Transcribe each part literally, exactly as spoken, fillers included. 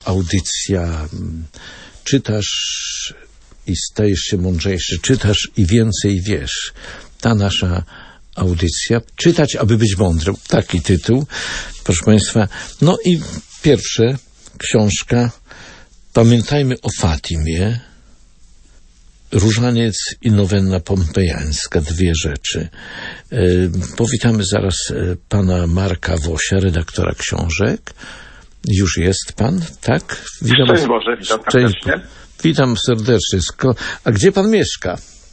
audycja Czytasz i stajesz się mądrzejszy, czytasz i więcej wiesz. Ta nasza audycja, czytać, aby być mądrym. Taki tytuł, proszę Państwa. No i pierwsze, książka Pamiętajmy o Fatimie, Różaniec i Nowenna Pompejańska, dwie rzeczy. E, powitamy zaraz e, pana Marka Wosia, redaktora książek. Już jest pan, tak? Witam. Szczęść Boże, witam serdecznie. Witam serdecznie. A gdzie pan mieszka?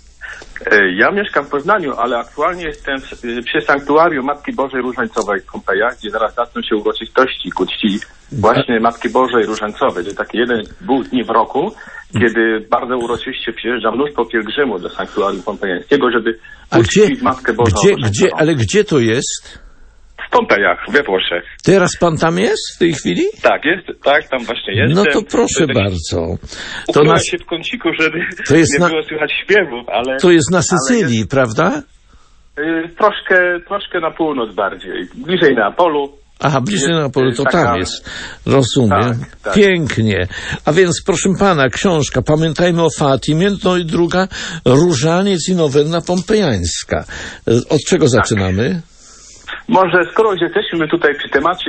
Ja mieszkam w Poznaniu, ale aktualnie jestem przy Sanktuarium Matki Bożej Różańcowej w Pompejach, gdzie zaraz zaczną się uroczystości ku czci właśnie Matki Bożej Różańcowej. To jest taki jeden, dwóch dni w roku, kiedy bardzo uroczyście przyjeżdża mnóstwo pielgrzymów do Sanktuarium Pompejańskiego, żeby uczcić Matkę Bożą gdzie, gdzie, ale gdzie to jest? W Pompejach, we Włoszech. Teraz pan tam jest w tej chwili? Tak, jest, tak, tam właśnie jestem. No to proszę to bardzo. To na... się w kąciku, żeby to jest nie na... było słychać śpiewów, ale... To jest na Sycylii, jest... prawda? Yy, troszkę, troszkę na północ bardziej, bliżej Neapolu. Aha, bliżej jest, Neapolu, to taka... tam jest. Rozumiem. Tak, tak. Pięknie. A więc, proszę pana, książka Pamiętajmy o Fatimie, no i druga Różaniec i Nowenna Pompejańska. Od czego zaczynamy? Tak. Może skoro już jesteśmy tutaj przy temacie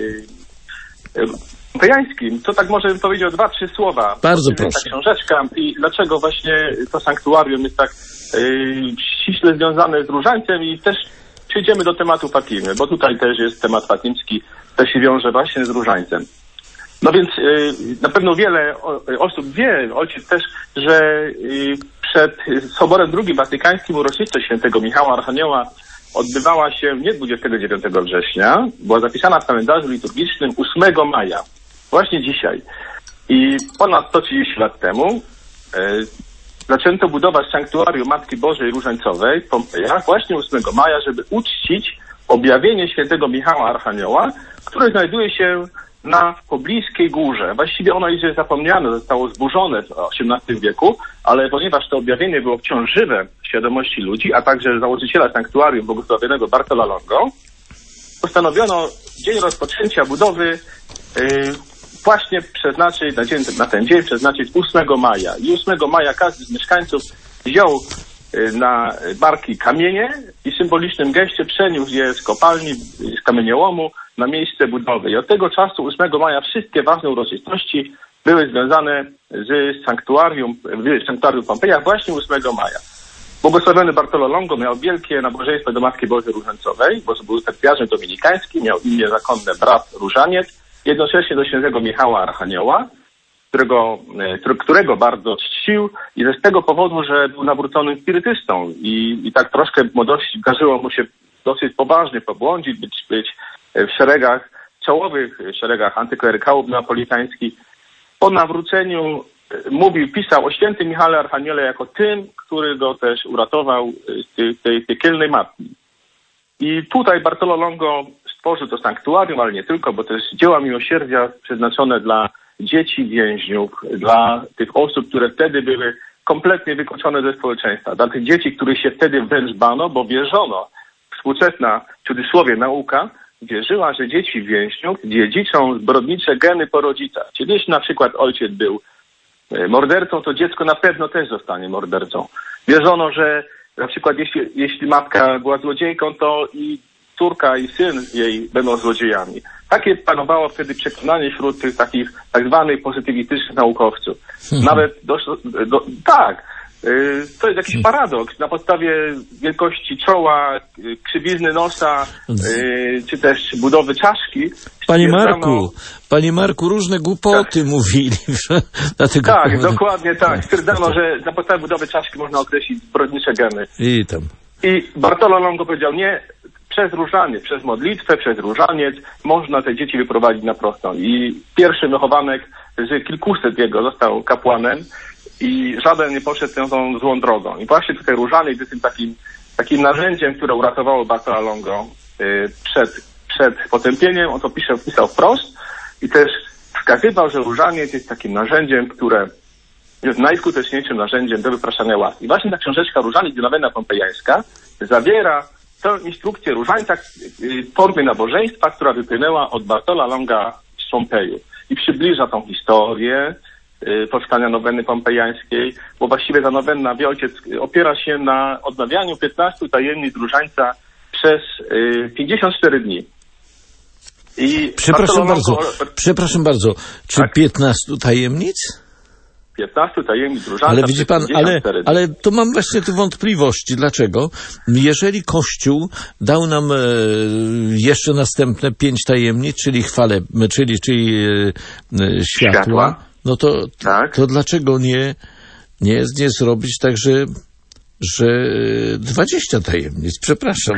yy, pompejańskim, to tak może bym powiedział dwa, trzy słowa. Bardzo proszę. Ta książeczka i dlaczego właśnie to sanktuarium jest tak yy, ściśle związane z Różańcem i też przejdziemy do tematu Fatimy, bo tutaj też jest temat fatimski, też się wiąże właśnie z Różańcem. No więc yy, na pewno wiele osób wie, ojciec też, że yy, przed Soborem drugim Watykańskim uroczystość świętego Michała Archanioła odbywała się nie dwudziestego dziewiątego września, była zapisana w kalendarzu liturgicznym ósmego maja, właśnie dzisiaj. I ponad sto trzydzieści lat temu e, zaczęto budować sanktuarium Matki Bożej Różańcowej w Pompejach właśnie ósmego maja, żeby uczcić objawienie świętego Michała Archanioła, które znajduje się na pobliskiej górze. Właściwie ono już jest zapomniane, zostało zburzone w osiemnastym wieku, ale ponieważ to objawienie było wciąż żywe w świadomości ludzi, a także założyciela sanktuarium błogosławionego Bartola Longo, postanowiono dzień rozpoczęcia budowy yy, właśnie przeznaczyć, na, dzień, na ten dzień przeznaczyć ósmego maja. I ósmego maja każdy z mieszkańców wziął yy, na barki kamienie i w symbolicznym geście przeniósł je z kopalni, z kamieniołomu na miejsce budowy. I od tego czasu ósmego maja wszystkie ważne uroczystości były związane z sanktuarium, w sanktuarium Pompejach właśnie ósmego maja. Błogosławiony Bartolo Longo miał wielkie nabożeństwo do Matki Bożej Różańcowej, bo był sekretarzyem dominikańskim, miał imię zakonne brat Różaniec, jednocześnie do świętego Michała Archanioła, którego, którego bardzo czcił i z tego powodu, że był nawróconym spirytystą i, i tak troszkę w młodości zdarzyło mu się dosyć poważnie pobłądzić, być, być w szeregach czołowych, w szeregach antyklerykałów neapolitańskich. Po nawróceniu mówił, pisał o świętym Michale Archaniele jako tym, który go też uratował z tej, tej piekielnej matki. I tutaj Bartolo Longo stworzył to sanktuarium, ale nie tylko, bo też dzieła miłosierdzia przeznaczone dla dzieci więźniów, dla tych osób, które wtedy były kompletnie wykluczone ze społeczeństwa, dla tych dzieci, których się wtedy wręcz bano, bo wierzono, współczesna, w cudzysłowie, nauka wierzyła, że dzieci więźniów dziedziczą zbrodnicze geny po rodzicach. Czyli jeśli na przykład ojciec był mordercą, to dziecko na pewno też zostanie mordercą. Wierzono, że na przykład jeśli, jeśli matka była złodziejką, to i córka i syn jej będą złodziejami. Takie panowało wtedy przekonanie wśród tych takich tak zwanych pozytywistycznych naukowców. Hmm. Nawet doszło do... Tak. To jest jakiś paradoks. Na podstawie wielkości czoła, krzywizny nosa, czy też budowy czaszki. Panie Marku, panie Marku, różne głupoty tak. mówili. Dlatego tak, powodu... dokładnie tak. Stwierdzano, że na podstawie budowy czaszki można określić zbrodnicze geny. I tam. I Bartolo Longo powiedział, nie, przez różaniec, przez modlitwę, przez różaniec można te dzieci wyprowadzić na prostą. I pierwszy wychowanek z kilkuset jego został kapłanem. I żaden nie poszedł tą złą drogą. I właśnie tutaj różaniec jest tym takim, takim narzędziem, które uratowało Bartola Longo yy, przed, przed potępieniem. On to pisze, pisał wprost i też wskazywał, że różaniec jest takim narzędziem, które jest najskuteczniejszym narzędziem do wypraszania łaski. I właśnie ta książeczka Różaniec i Nowenna Pompejańska zawiera tę instrukcję różańca w formie nabożeństwa, która wypłynęła od Bartola Longa z Pompeju. i przybliża tą historię y, powstania noweny pompejańskiej, bo właściwie ta nowenna, wie ojciec, opiera się na odnawianiu piętnastu tajemnic Różańca przez y, pięćdziesiąt cztery dni. I Przepraszam bardzo, przepraszam bardzo, czy tak? piętnastu tajemnic? piętnastu tajemnic Różańca. Ale widzi pan, ale, ale tu mam właśnie tu wątpliwości. Dlaczego? Jeżeli Kościół dał nam e, jeszcze następne pięć tajemnic, czyli chwale, czyli, czyli e, światła, światła, no to, tak. to dlaczego nie, nie, nie zrobić tak, że, że dwadzieścia tajemnic? Przepraszam.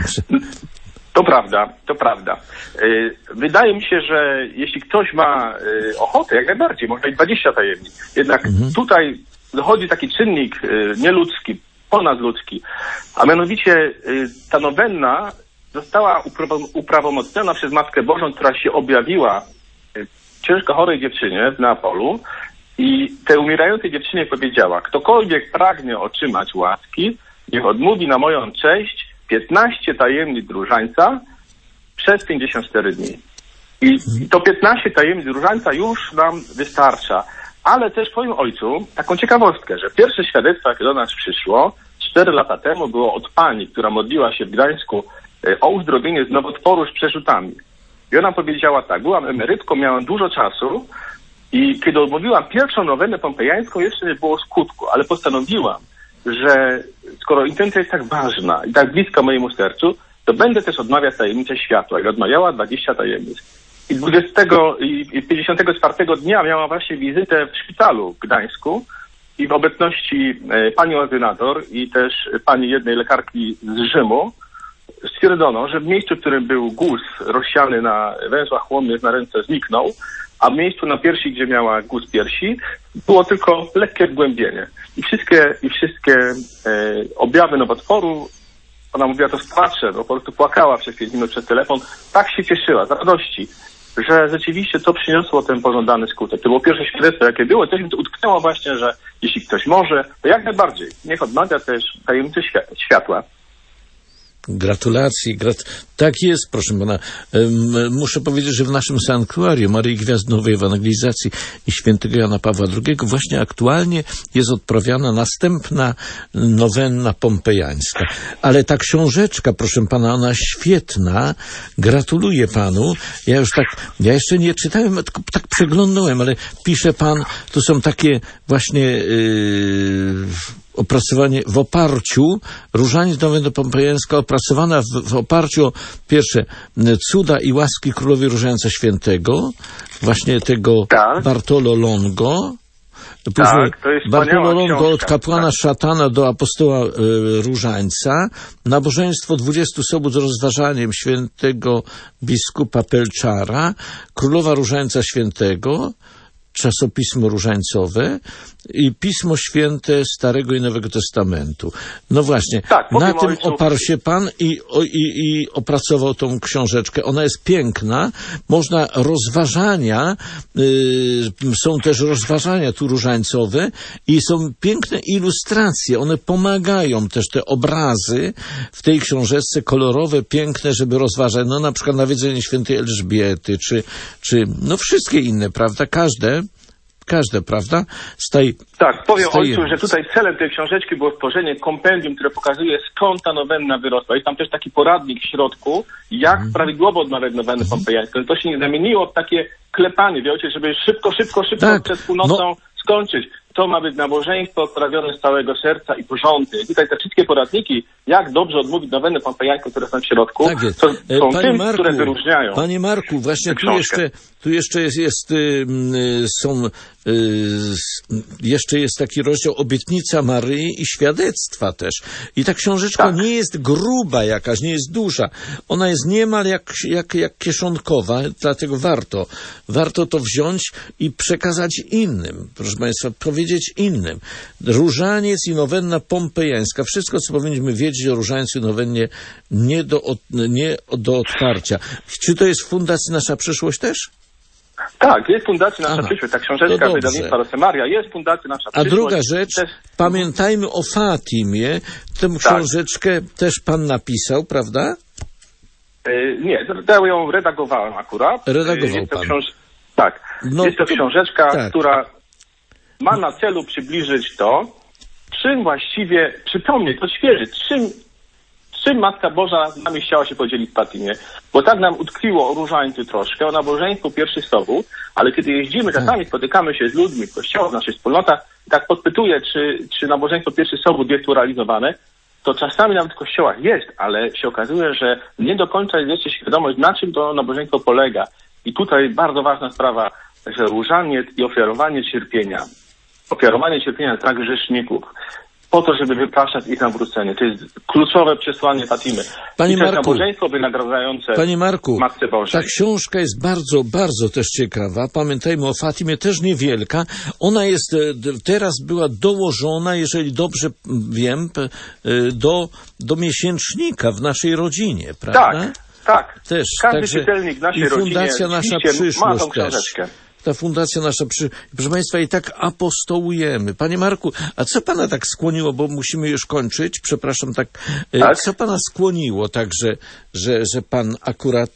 To prawda, to prawda. Wydaje mi się, że jeśli ktoś ma ochotę, jak najbardziej, można i dwadzieścia tajemnic. Jednak mhm. tutaj dochodzi taki czynnik nieludzki, ponadludzki, a mianowicie ta nowenna została uprawomocniona przez Matkę Bożą, która się objawiła ciężko chorej dziewczynie w Neapolu i tej umierającej dziewczynie powiedziała: ktokolwiek pragnie otrzymać łaski, niech odmówi na moją cześć piętnaście tajemnic Różańca przez pięćdziesiąt cztery dni. I to piętnaście tajemnic Różańca już nam wystarcza. Ale też powiem ojcu taką ciekawostkę, że pierwsze świadectwo, jakie do nas przyszło cztery lata temu, było od pani, która modliła się w Gdańsku o uzdrowienie z nowotworu z przerzutami. I ona powiedziała tak: byłam emerytką, miałam dużo czasu i kiedy odmówiłam pierwszą nowenę pompejańską, jeszcze nie było skutku, ale postanowiłam, że skoro intencja jest tak ważna i tak bliska mojemu sercu, to będę też odmawiać tajemnicę światła. I odmawiała dwadzieścia tajemnic. I dwudziestego i pięćdziesiątego czwartego dnia miała właśnie wizytę w szpitalu w Gdańsku i w obecności e, pani ordynator i też pani jednej lekarki z Rzymu stwierdzono, że w miejscu, w którym był guz rozsiany na węzłach chłonnych na ręce, zniknął, a w miejscu na piersi, gdzie miała guz piersi, było tylko lekkie wgłębienie. I wszystkie, i wszystkie e, objawy nowotworu, ona mówiła to z płaczem, bo po prostu płakała przez pięć minut przez telefon, tak się cieszyła z radości, że rzeczywiście to przyniosło ten pożądany skutek. To było pierwsze świadectwo, jakie było. Coś mi to utknęło właśnie, że jeśli ktoś może, to jak najbardziej. Niech odmawia też tajemnicy światła. Gratulacje. Grat... Tak jest, proszę pana. Muszę powiedzieć, że w naszym sanktuarium Maryi Gwiazdowej Ewangelizacji i świętego Jana Pawła drugiego właśnie aktualnie jest odprawiana następna nowenna pompejańska. Ale ta książeczka, proszę pana, ona świetna. Gratuluję panu. Ja już tak, ja jeszcze nie czytałem, tylko tak przeglądnąłem, ale pisze pan, tu są takie właśnie yy, opracowanie w oparciu, Różaniec Nowena Pompejańska opracowana w, w oparciu o pierwsze cuda i łaski królowej Różańca Świętego, właśnie tego tak. Bartolo Longo. Później tak, to jest Bartolo Longo od kapłana tak. szatana do apostoła y, Różańca. Nabożeństwo dwudziestu sobót z rozważaniem świętego biskupa Pelczara. Królowa Różańca Świętego. Czasopismo różańcowe i Pismo Święte Starego i Nowego Testamentu. No właśnie, tak, na tym ojcu... oparł się pan i, o, i, i opracował tą książeczkę. Ona jest piękna, można rozważania, y, są też rozważania tu różańcowe i są piękne ilustracje, one pomagają też, te obrazy w tej książeczce kolorowe, piękne, żeby rozważać, no na przykład nawiedzenie świętej Elżbiety, czy, czy no wszystkie inne, prawda, każde Każde, prawda? Z tej, tak, powiem z tej... ojcu, że tutaj celem tej książeczki było stworzenie kompendium, które pokazuje, skąd ta nowenna wyrosła. Jest tam też taki poradnik w środku, jak mm. prawidłowo odmawiać nowenę pompejańską. To się nie zamieniło w takie klepanie, wiecie, żeby szybko, szybko, szybko tak. przed północą no. skończyć. To ma być nabożeństwo odprawione z całego serca i porządnie. I tutaj te wszystkie poradniki, jak dobrze odmówić nowenę pompejańską, które są w środku, tak jest. To są Panie tym, Marku, które wyróżniają. Panie Marku, właśnie tu jeszcze, tu jeszcze jest, jest y, y, są, y, jeszcze jest taki rozdział Obietnica Maryi i świadectwa też. I ta książeczka tak. nie jest gruba jakaś, nie jest duża. Ona jest niemal jak, jak, jak kieszonkowa, dlatego warto, warto to wziąć i przekazać innym. Proszę Państwa, powiedzieć innym. Różaniec i nowenna pompejańska. Wszystko, co powinniśmy wiedzieć o Różańcu i nowennie, nie do, nie do odparcia. Czy to jest w Fundacji Nasza Przyszłość też? Tak, jest Fundacja Nasza Aha, Przyszłość. Ta książeczka wydawnictwa Rosemaria jest Fundacja Nasza A Przyszłość. A druga rzecz, też... pamiętajmy o Fatimie. Tę tak. książeczkę też pan napisał, prawda? Yy, nie, ja ją redagowałem akurat. Redagował pan. Książ... Tak. No, jest to książeczka, tak. która ma na celu przybliżyć to, czym właściwie, przypomnieć, odświeżyć, czym, czym Matka Boża z nami chciała się podzielić w Fatimie. Bo tak nam utkwiło o różańcu troszkę, o nabożeństwu pierwszy sobu, ale kiedy jeździmy, czasami spotykamy się z ludźmi w kościołach, w naszych wspólnotach, tak podpytuję, czy, czy nabożeństwo pierwszy sobu jest tu realizowane, to czasami nawet w kościołach jest, ale się okazuje, że nie do końca jest jeszcze świadomość, na czym to nabożeństwo polega. I tutaj bardzo ważna sprawa, że różaniec i ofiarowanie cierpienia. Ofiarowanie cierpienia dla grzeszników, po to, żeby wypraszać ich nawrócenie. To jest kluczowe przesłanie Fatimy. Panie I to jest Marku, nabożeństwo wynagradzające Panie Marku, Matce Bożej. ta książka jest bardzo, bardzo też ciekawa. Pamiętajmy o Fatimie, też niewielka. Ona jest, teraz była dołożona, jeżeli dobrze wiem, do, do miesięcznika w naszej rodzinie, prawda? Tak, tak. Też, Każdy także czytelnik w naszej i rodzinie Fundacja Nasza Przyszłość ma tą też. książeczkę. Ta Fundacja Nasza Przyszłość. Proszę Państwa, i tak apostołujemy. Panie Marku, a co Pana tak skłoniło, bo musimy już kończyć, przepraszam, tak, tak? co Pana skłoniło tak, że, że, że Pan akurat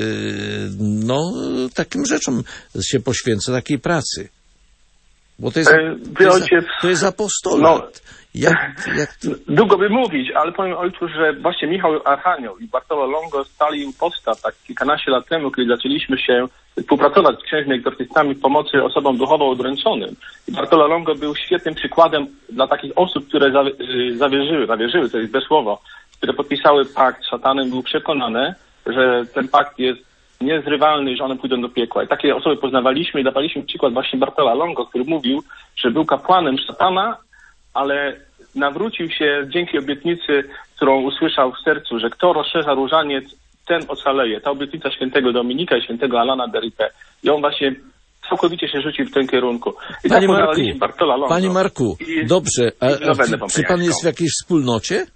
no, takim rzeczom się poświęca, takiej pracy? Bo to jest, E, to jest, ojciec, to jest apostolat. no, jak, jak to... Długo by mówić, ale powiem ojcu, że właśnie Michał Archanioł i Bartolo Longo stali u podstaw tak kilkanaście lat temu, kiedy zaczęliśmy się współpracować z księżmi egzorcystami w pomocy osobom duchowo odręczonym. I Bartolo Longo był świetnym przykładem dla takich osób, które zawierzyły, zawierzyły, to jest bez słowo, które podpisały pakt z szatanem, był przekonane, że ten pakt jest niezrywalny, że one pójdą do piekła. I takie osoby poznawaliśmy i dawaliśmy przykład właśnie Bartola Longo, który mówił, że był kapłanem szatana, ale nawrócił się dzięki obietnicy, którą usłyszał w sercu, że kto rozszerza różaniec, ten ocaleje. Ta obietnica świętego Dominika i świętego Alana de Ripe. I on właśnie całkowicie się rzucił w tym kierunku. I Panie tak Marku, Bartola Longo. Panie Marku, I, dobrze, a, i a czy Pan jest w jakiejś wspólnocie?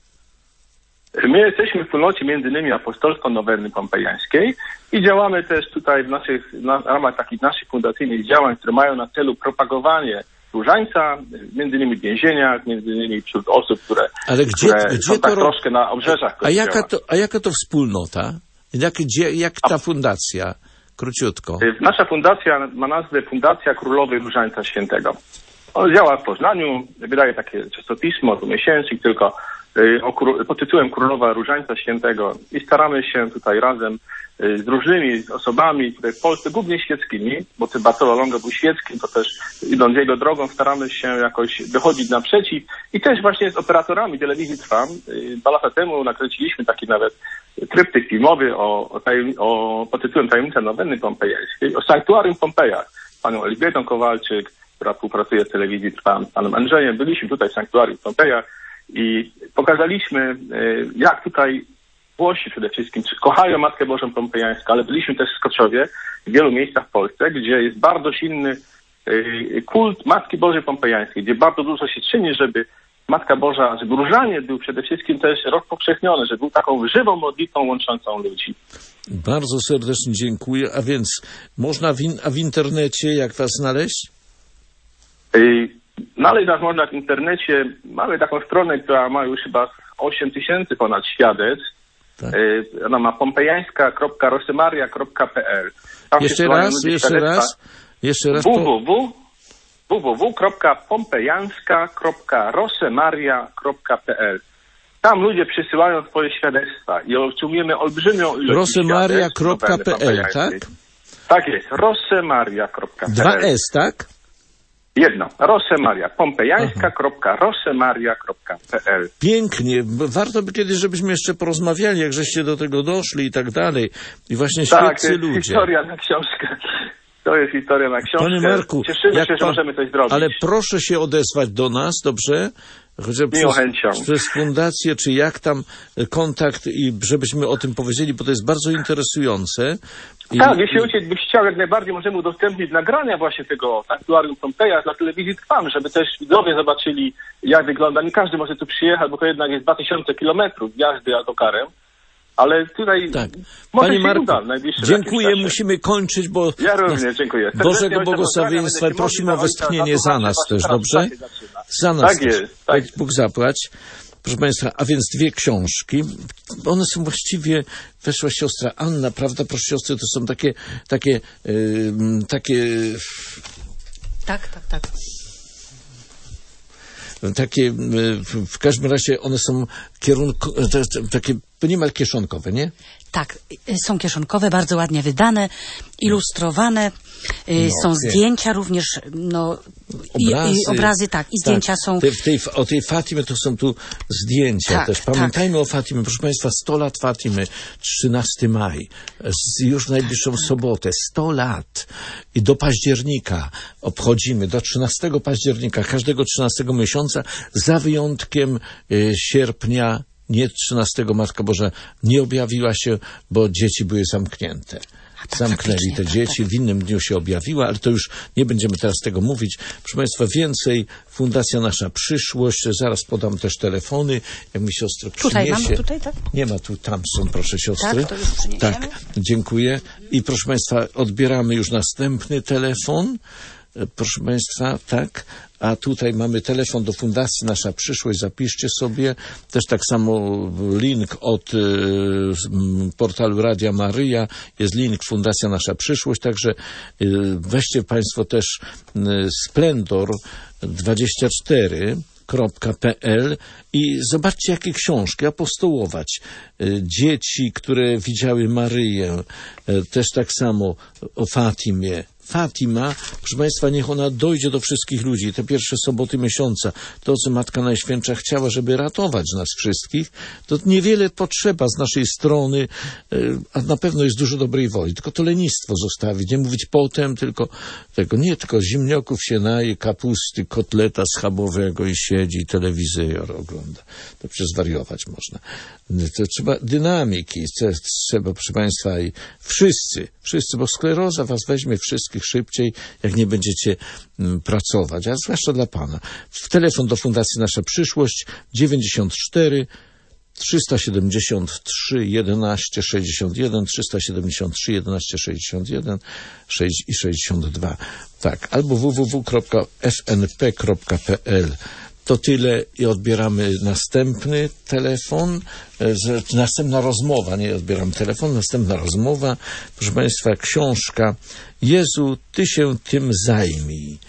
My jesteśmy w wspólnocie między innymi apostolsko-nowenny pompejańskiej i działamy też tutaj w naszych, na, w ramach takich naszych fundacyjnych działań, które mają na celu propagowanie różańca, między innymi w więzieniach, między innymi wśród osób, które, Ale gdzie, które gdzie są to tak ro... troszkę na obrzeżach a kościoła. jaka, to, a jaka to wspólnota? Jak, gdzie, jak ta fundacja? Króciutko. Nasza fundacja ma nazwę Fundacja Królowej Różańca Świętego. On działa w Poznaniu, wydaje takie czasopismo, to miesięcznik, tylko o, pod tytułem Królowa Różańca Świętego i staramy się tutaj razem z różnymi osobami tutaj w Polsce, głównie świeckimi, bo ten Bartolo Longo był świeckim, to też idąc jego drogą staramy się jakoś wychodzić naprzeciw i też właśnie z operatorami telewizji Trwam. Dwa lata temu nakręciliśmy taki nawet tryptyk filmowy o, o, tajem, o pod tytułem Tajemnica Nowenny Pompejańskiej, o sanktuarium Pompeja, panią Elżbietą Kowalczyk, która współpracuje z telewizji Trwam, z panem Andrzejem. Byliśmy tutaj w sanktuarium Pompeja i pokazaliśmy, jak tutaj Włosi przede wszystkim kochają Matkę Bożą Pompejańską, ale byliśmy też w Skoczowie, w wielu miejscach w Polsce, gdzie jest bardzo silny kult Matki Bożej Pompejańskiej, gdzie bardzo dużo się czyni, żeby Matka Boża, żeby różaniec był przede wszystkim też rozpowszechniony, żeby był taką żywą modlitwą łączącą ludzi. Bardzo serdecznie dziękuję. A więc można w, in, a w internecie jak was znaleźć? Znaleźć nas można w internecie. Mamy taką stronę, która ma już chyba osiem tysięcy ponad świadectw. Tak. Ona ma pompejańska kropka rosemaria kropka p l. Jeszcze raz, jeszcze raz, jeszcze raz. www www kropka pompejańska kropka rosemaria kropka p l. Tam ludzie przysyłają swoje świadectwa i otrzymujemy olbrzymią ilość rosemaria kropka p l, tak? Tak jest, rosemaria kropka p l. Dwa S, tak? Jedno, Rosemaria, pompejańska kropka rosemaria kropka p l. Pięknie, warto by kiedyś, żebyśmy jeszcze porozmawiali, jak żeście do tego doszli i tak dalej. I właśnie tak, świeccy ludzie. To jest historia na książkę. To jest historia na książkę. Panie Marku, cieszymy się, pan... że możemy coś zrobić. Ale proszę się odezwać do nas, dobrze? Chociaż Miło przez, chęcią. przez fundację, czy jak tam kontakt i żebyśmy o tym powiedzieli, bo to jest bardzo interesujące. I... Tak, jeśli ojciec by chciał, jak najbardziej możemy udostępnić nagrania właśnie tego sanktuarium Pompeja dla telewizji Trwam, żeby też widzowie zobaczyli, jak wygląda. Nie każdy może tu przyjechać, bo to jednak jest dwa tysiące kilometrów jazdy autokarem. Ale tutaj tak. może Panie się Marku, uda najbliższe dziękuję, musimy kończyć, bo... Ja również dziękuję. Bożego błogosławieństwa i prosimy o westchnienie za nas też, dobrze? Za nas tak jest. Tak. Bóg zapłać. proszę Państwa, a więc dwie książki. One są właściwie, weszła siostra Anna, prawda, proszę siostry, to są takie, takie, yy, takie... Tak, tak, tak. Takie, w każdym razie one są kierunko, takie niemal kieszonkowe, nie? Tak, są kieszonkowe, bardzo ładnie wydane, ilustrowane, no, są okay. zdjęcia również, no, obrazy, i, i obrazy, tak, i zdjęcia tak. są... Te, w tej, o tej Fatimie to są tu zdjęcia tak, też. Pamiętajmy tak. o Fatimie, proszę Państwa, sto lat Fatimy, trzynastego maja, już w najbliższą sobotę, sto lat. I do października obchodzimy, do trzynastego października, każdego trzynastego miesiąca, za wyjątkiem y, sierpnia, nie trzynastego Matka Boża nie objawiła się, bo dzieci były zamknięte. Tak, Zamknęli te tak, dzieci, tak. w innym dniu się objawiła, ale to już nie będziemy teraz tego mówić. Proszę Państwa, więcej, Fundacja Nasza Przyszłość, zaraz podam też telefony, jak mi siostro przyniesie. Tutaj mamy, tutaj, tak? Nie ma tu, tam są, proszę siostry. Tak, to już przyniesiemy. Tak, dziękuję. I proszę Państwa, odbieramy już następny telefon. Proszę Państwa, tak, a tutaj mamy telefon do Fundacji Nasza Przyszłość, zapiszcie sobie, też tak samo link od y, portalu Radia Maryja, jest link Fundacja Nasza Przyszłość, także y, weźcie Państwo też y, Splendor dwadzieścia cztery kropka p l i zobaczcie, jakie książki apostołować. Dzieci, które widziały Maryję, też tak samo o Fatimie. Fatima, proszę Państwa, niech ona dojdzie do wszystkich ludzi. Te pierwsze soboty miesiąca, to, co Matka Najświętsza chciała, żeby ratować nas wszystkich, to niewiele potrzeba z naszej strony, a na pewno jest dużo dobrej woli. Tylko to lenistwo zostawić, nie mówić potem, tylko tego, nie, tylko ziemnioków się naje, kapusty, kotleta schabowego i siedzi, i telewizor ogląda. To przecież zwariować można. To trzeba dynamiki, trzeba, proszę Państwa, i wszyscy, wszyscy, bo skleroza was weźmie wszystkich szybciej, jak nie będziecie m, pracować, a zwłaszcza dla Pana. Telefon do Fundacji Nasza Przyszłość dziewięćdziesiąt cztery trzysta siedemdziesiąt trzy jedenaście sześćdziesiąt jeden, trzysta siedemdziesiąt trzy jedenaście sześćdziesiąt jeden i sześćdziesiąt dwa. Tak, albo w w w kropka f n p kropka p l. To tyle i odbieramy następny telefon, z, następna rozmowa, nie odbieram telefon, następna rozmowa. Proszę Państwa, książka Jezu, Ty się tym zajmij.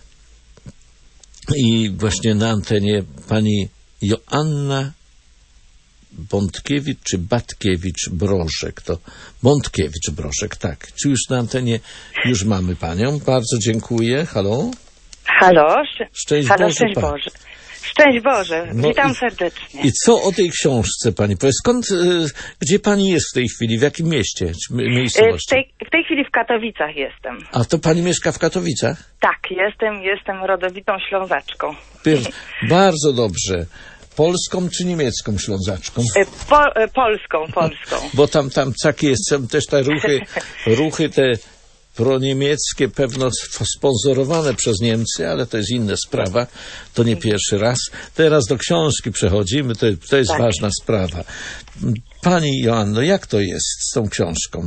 I właśnie na antenie pani Joanna Bątkiewicz czy Batkiewicz-Brożek, to Bątkiewicz-Brożek, tak. Czy już na antenie już mamy panią? Bardzo dziękuję. Halo? Halo? Szczęść Halo, Boże. szczęść Pa. Boże. Szczęść Boże. No Witam i, serdecznie. I co o tej książce pani powie? Skąd, y, gdzie pani jest w tej chwili? W jakim mieście? Czy mi- Y, W miejscowości? tej, w tej chwili w Katowicach jestem. A to pani mieszka w Katowicach? Tak, jestem, jestem rodowitą Ślązaczką. Pier- Bardzo dobrze. Polską czy niemiecką Ślązaczką? Y, Po, y, polską, polską. Bo tam, tam takie jest, są też te ruchy, ruchy te proniemieckie, pewno sponsorowane przez Niemcy, ale to jest inna sprawa, to nie pierwszy raz. Teraz do książki przechodzimy, to, to jest Tak. ważna sprawa. Pani Joanno, jak to jest z tą książką?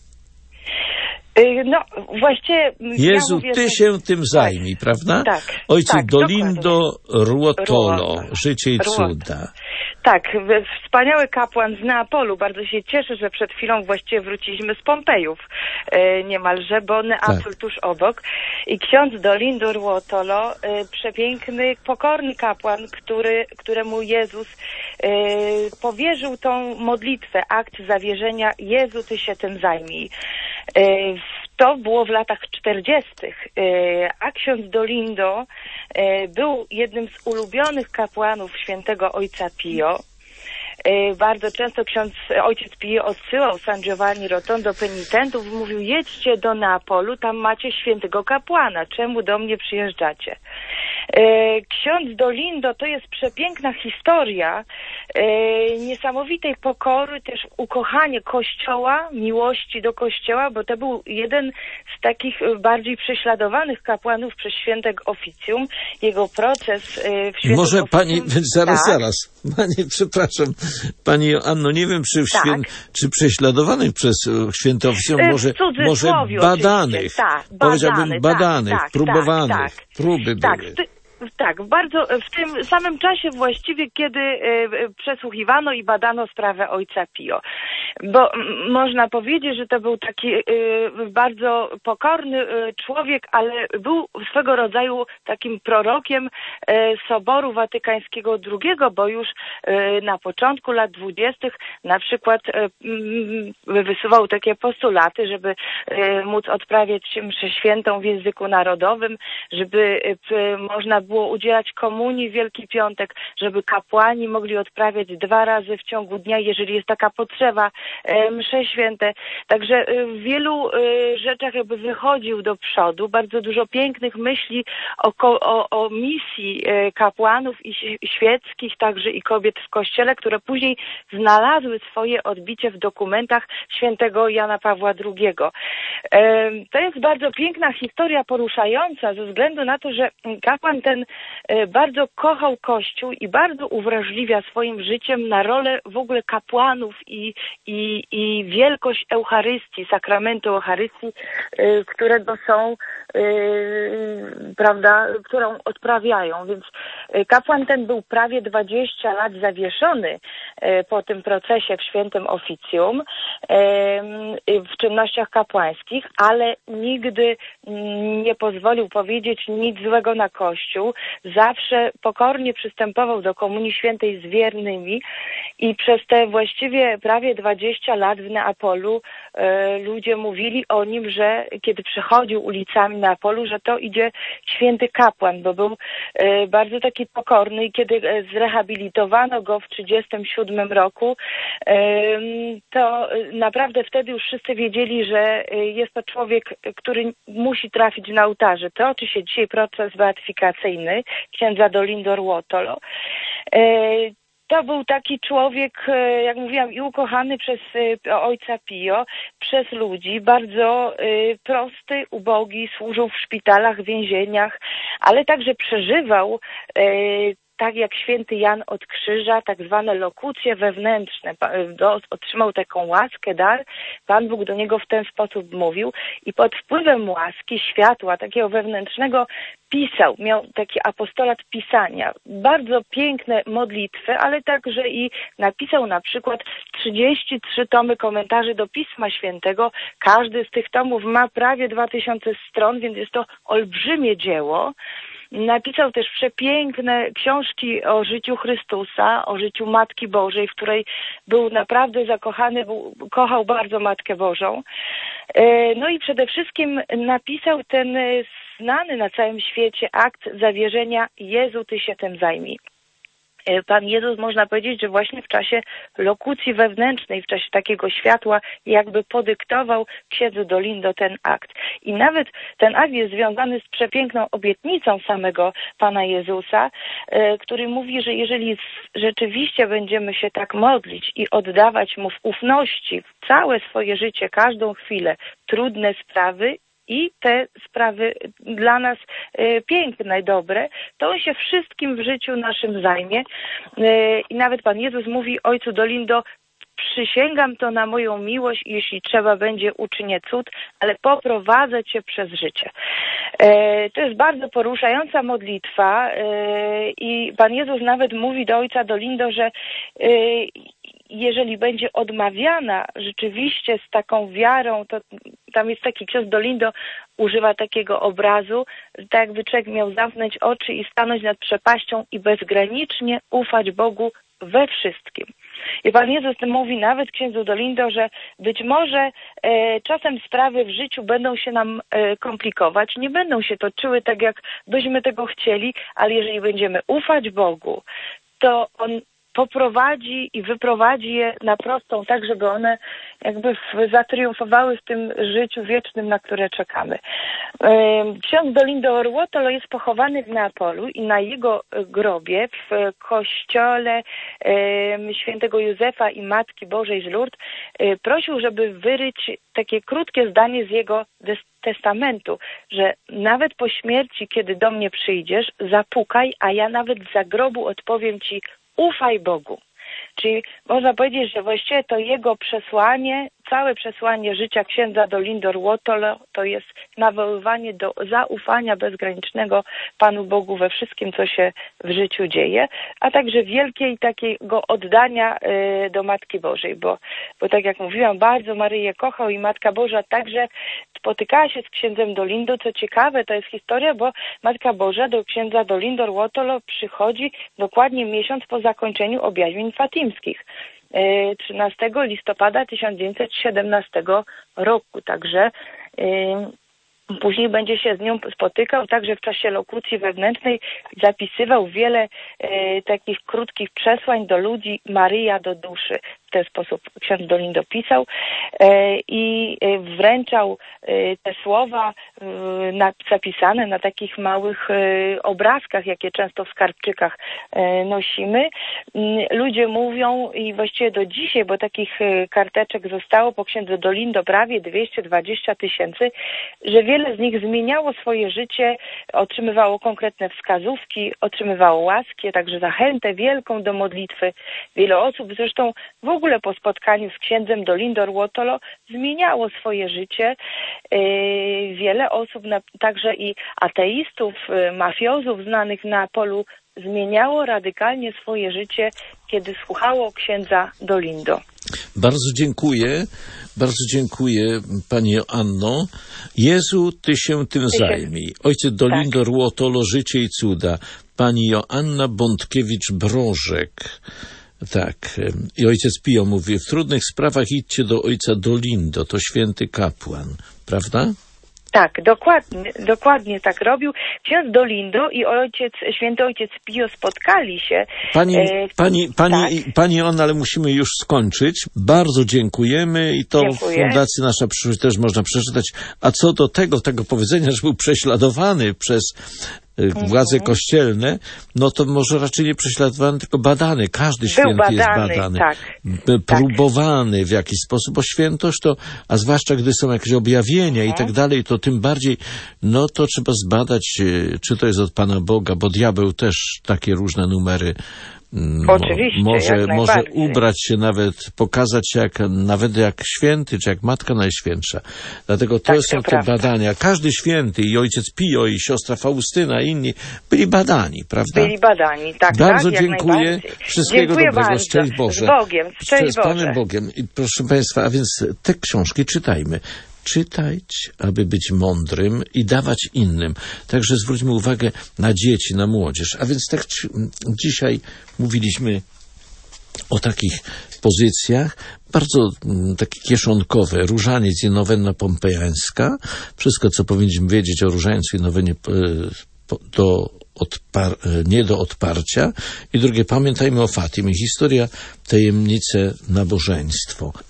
Y, No, właściwie... Jezu, ja mówię, Ty że- się tym zajmij, prawda? Tak, Ojcu tak, Dolindo Ruotolo, Ruotolo. Życie i Ruotolo. cuda. Tak, w- wspaniały kapłan z Neapolu. Bardzo się cieszę, że przed chwilą właściwie wróciliśmy z Pompejów e, niemalże, bo Neapol Tak. tuż obok. I ksiądz Dolindo Ruotolo, e, przepiękny, pokorny kapłan, który, któremu Jezus e, powierzył tą modlitwę, akt zawierzenia. Jezu, Ty się tym zajmij. E, to było w latach czterdziestych, e, a ksiądz Dolindo e, był jednym z ulubionych kapłanów świętego ojca Pio. E, Bardzo często ksiądz ojciec Pio odsyłał San Giovanni Rotondo penitentów, mówił: jedźcie do Neapolu, tam macie świętego kapłana, czemu do mnie przyjeżdżacie? E, Ksiądz Dolindo to jest przepiękna historia e, niesamowitej pokory, też ukochanie Kościoła, miłości do Kościoła, bo to był jeden z takich e, bardziej prześladowanych kapłanów przez świętego oficjum. Jego proces e, w świętym Może pani, oficjum... zaraz, tak. zaraz, pani, przepraszam, pani Joanno, nie wiem, czy, Tak. świę, czy prześladowanych przez e, święte oficjum, E, w może, cudzysłowie może oczywiście. badanych, Tak, powiedziałbym badany, badanych, tak, tak, próbowanych, tak, próby tak. były. Ty- tak, bardzo w tym samym czasie właściwie, kiedy y, przesłuchiwano i badano sprawę ojca Pio. Bo m, można powiedzieć, że to był taki y, bardzo pokorny y, człowiek, ale był swego rodzaju takim prorokiem y, Soboru Watykańskiego drugiego, bo już y, na początku lat dwudziestych na przykład y, y, wysuwał takie postulaty, żeby y, móc odprawiać mszę świętą w języku narodowym, żeby y, można było udzielać komunii w Wielki Piątek, żeby kapłani mogli odprawiać dwa razy w ciągu dnia, jeżeli jest taka potrzeba, y, msze święte. Także y, w wielu y, rzeczach jakby wychodził do przodu, bardzo dużo pięknych myśli o, o, o misji y, kapłanów i świeckich, także i kobiet w Kościele, które później znalazły swoje odbicie w dokumentach świętego Jana Pawła drugiego. To jest bardzo piękna historia, poruszająca ze względu na to, że kapłan ten bardzo kochał Kościół i bardzo uwrażliwia swoim życiem na rolę w ogóle kapłanów i, i, i wielkość Eucharystii, sakramentu Eucharystii, którego są, prawda, którą odprawiają. Więc kapłan ten był prawie dwadzieścia lat zawieszony po tym procesie w świętym oficjum, w czynnościach kapłańskich, ale nigdy nie pozwolił powiedzieć nic złego na Kościół. Zawsze pokornie przystępował do Komunii Świętej z wiernymi i przez te właściwie prawie dwadzieścia lat w Neapolu e, ludzie mówili o nim, że kiedy przechodził ulicami Neapolu, że to idzie święty kapłan, bo był e, bardzo taki pokorny i kiedy e, zrehabilitowano go w trzydziestym siódmym roku, e, to naprawdę wtedy już wszyscy wiedzieli, że jest to człowiek, który musi trafić na ołtarze. Toczy się dzisiaj proces beatyfikacyjny księdza Dolindo Ruotolo. To był taki człowiek, jak mówiłam, i ukochany przez ojca Pio, przez ludzi, bardzo prosty, ubogi, służył w szpitalach, więzieniach, ale także przeżywał, tak jak święty Jan od Krzyża, tak zwane lokucje wewnętrzne. Otrzymał taką łaskę, dar. Pan Bóg do niego w ten sposób mówił i pod wpływem łaski, światła takiego wewnętrznego pisał. Miał taki apostolat pisania. Bardzo piękne modlitwy, ale także i napisał na przykład trzydzieści trzy tomy komentarzy do Pisma Świętego. Każdy z tych tomów ma prawie dwa tysiące stron, więc jest to olbrzymie dzieło. Napisał też przepiękne książki o życiu Chrystusa, o życiu Matki Bożej, w której był naprawdę zakochany, był, kochał bardzo Matkę Bożą. No i przede wszystkim napisał ten znany na całym świecie akt zawierzenia: Jezu, Ty się tym zajmij. Pan Jezus, można powiedzieć, że właśnie w czasie lokucji wewnętrznej, w czasie takiego światła jakby podyktował księdzu Dolindo ten akt. I nawet ten akt jest związany z przepiękną obietnicą samego Pana Jezusa, który mówi, że jeżeli rzeczywiście będziemy się tak modlić i oddawać Mu w ufności całe swoje życie, każdą chwilę, trudne sprawy, i te sprawy dla nas y, piękne, dobre, to On się wszystkim w życiu naszym zajmie. Y, I nawet Pan Jezus mówi ojcu Dolindo: przysięgam to na moją miłość, jeśli trzeba będzie, uczynię cud, ale poprowadzę Cię przez życie. E, to jest bardzo poruszająca modlitwa e, i Pan Jezus nawet mówi do ojca Dolindo, że e, jeżeli będzie odmawiana rzeczywiście z taką wiarą, to tam jest taki ksiądz Dolindo, używa takiego obrazu, tak jakby człowiek miał zamknąć oczy i stanąć nad przepaścią i bezgranicznie ufać Bogu we wszystkim. I Pan Jezus mówi nawet księdzu Dolindo, że być może e, czasem sprawy w życiu będą się nam e, komplikować, nie będą się toczyły tak, jak byśmy tego chcieli, ale jeżeli będziemy ufać Bogu, to On poprowadzi i wyprowadzi je na prostą, tak żeby one jakby zatriumfowały w tym życiu wiecznym, na które czekamy. Ksiądz Dolindo Ruotolo jest pochowany w Neapolu i na jego grobie w kościele świętego Józefa i Matki Bożej z Lourdes prosił, żeby wyryć takie krótkie zdanie z jego testamentu, że nawet po śmierci, kiedy do mnie przyjdziesz, zapukaj, a ja nawet z zagrobu odpowiem Ci: ufaj Bogu. Czyli można powiedzieć, że właściwie to jego przesłanie całe przesłanie życia księdza Dolindo Ruotolo to jest nawoływanie do zaufania bezgranicznego Panu Bogu we wszystkim, co się w życiu dzieje, a także wielkiej takiego oddania y, do Matki Bożej, bo, bo tak jak mówiłam, bardzo Maryję kochał i Matka Boża także spotykała się z księdzem Dolindo. Co ciekawe, to jest historia, bo Matka Boża do księdza Dolindo Ruotolo przychodzi dokładnie miesiąc po zakończeniu objawień fatimskich, trzynastego listopada tysiąc dziewięćset siedemnastego roku. Także y, później będzie się z nią spotykał, także w czasie lokucji wewnętrznej zapisywał wiele y, takich krótkich przesłań do ludzi, Maryja do duszy. W ten sposób ksiądz Dolindo pisał y, i wręczał y, te słowa y, na, zapisane na takich małych y, obrazkach, jakie często w skarbczykach y, nosimy. Y, ludzie mówią i właściwie do dzisiaj, bo takich y, karteczek zostało po księdzu Dolindo prawie dwieście dwadzieścia tysięcy, że wiele z nich zmieniało swoje życie, otrzymywało konkretne wskazówki, otrzymywało łaski, a także zachętę wielką do modlitwy. Wiele osób zresztą w ogóle po spotkaniu z księdzem Dolindo Ruotolo zmieniało swoje życie. Yy, wiele osób, na, także i ateistów, yy, mafiozów znanych na polu, zmieniało radykalnie swoje życie, kiedy słuchało księdza Dolindo. Bardzo dziękuję, bardzo dziękuję Pani Anno. Jezu, Ty się tym zajmij. Ojciec Dolindo tak. Ruotolo, życie i cuda. Pani Joanna Bątkiewicz-Brożek. Tak. I ojciec Pio mówi, w trudnych sprawach idźcie do ojca Dolindo, to święty kapłan. Prawda? Tak, dokładnie, dokładnie tak robił. Ksiądz Dolindo i ojciec, święty ojciec Pio spotkali się. Pani, e, pani, pani, tak. pani Joanna, ale musimy już skończyć. Bardzo dziękujemy i to Dziękuję. w Fundacji Nasza Przyszłość też można przeczytać. A co do tego, tego powiedzenia, że był prześladowany przez władze mhm. kościelne, no to może raczej nie prześladowany, tylko badany. Każdy święty badany, jest badany. Tak. Próbowany tak. w jakiś sposób, bo świętość to, a zwłaszcza gdy są jakieś objawienia mhm. i tak dalej, to tym bardziej, no to trzeba zbadać, czy to jest od Pana Boga, bo diabeł też takie różne numery Oczywiście, może, może ubrać się nawet, pokazać się jak, nawet jak święty, czy jak Matka Najświętsza. Dlatego to tak, są to te prawda. badania. Każdy święty, i ojciec Pio, i siostra Faustyna, i inni byli badani, prawda? Byli badani, tak. Bardzo tak, dziękuję. Wszystkiego dziękuję dobrego. bardzo. Szczęść Boże. Z Bogiem. Szczęść Z Panem Bogiem. I proszę Państwa, a więc te książki czytajmy. Czytać, aby być mądrym i dawać innym. Także zwróćmy uwagę na dzieci, na młodzież. A więc tak dzisiaj mówiliśmy o takich pozycjach, bardzo m, takie kieszonkowe. Różaniec i nowenna pompejańska. Wszystko, co powinniśmy wiedzieć o różańcu i nowenie e, do odpar- nie do odparcia. I drugie, pamiętajmy o Fatimie. Historia, tajemnice, nabożeństwo.